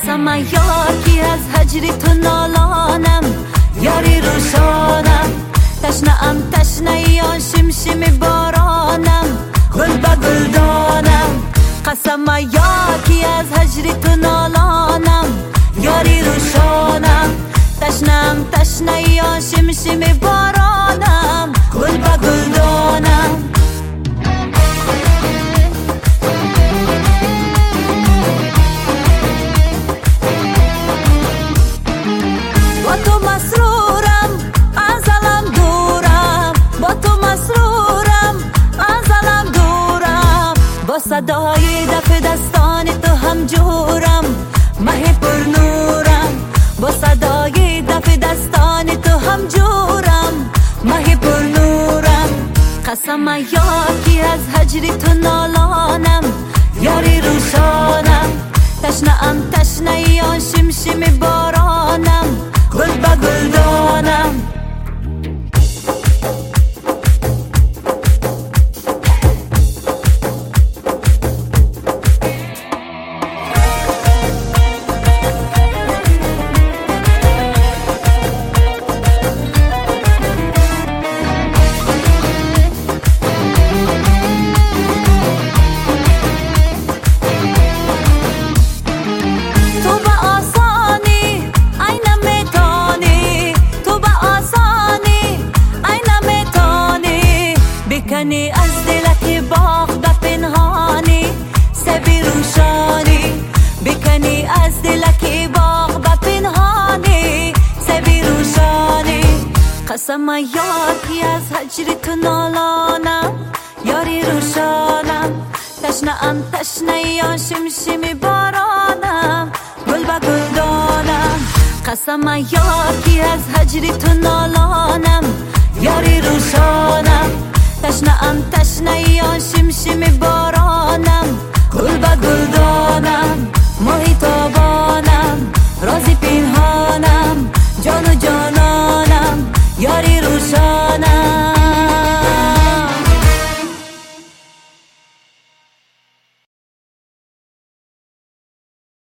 قسم یاکی از هجری تو نالانم، یاری روشانم، تشنه‌ام تشنه یا شمشم بارانم، گل به گلدانم. قسم یاکی از هجری تو نالانم، یاری روشانم، تشنه‌ام تشنه یا شمشم بارانم، گل به گلدانم. با تو مسرورم ازلم دورم، با تو مسرورم ازلم دورم، با صدای دف دستان تو هم جورم، مه پر نورم، با صدای دف دستان تو هم جورم، مه پر نورم. قسم یاکی از هجری تو نالانم، یاری روشانم، تشنه‌ام تشنه یا شمشم بارانم، گل به گلدانم. بکنی از دلت باغ به پنهانی سبی روشانی، بکنی از دلت باغ به پنهانی سبی روشانی. قسم یاکی از هجری تو نالانم، یاری روشانم، تشنه‌ام تشنه یا شمشم بارانم، گل به گلدانم. قسم یاکی از هجری تو نالانم، یاری روشانم، تشنه‌ام تشنه یا شمشم بارانم، گل به گلدانم. ماهی تابانم، رازی پنهانم، جان و جان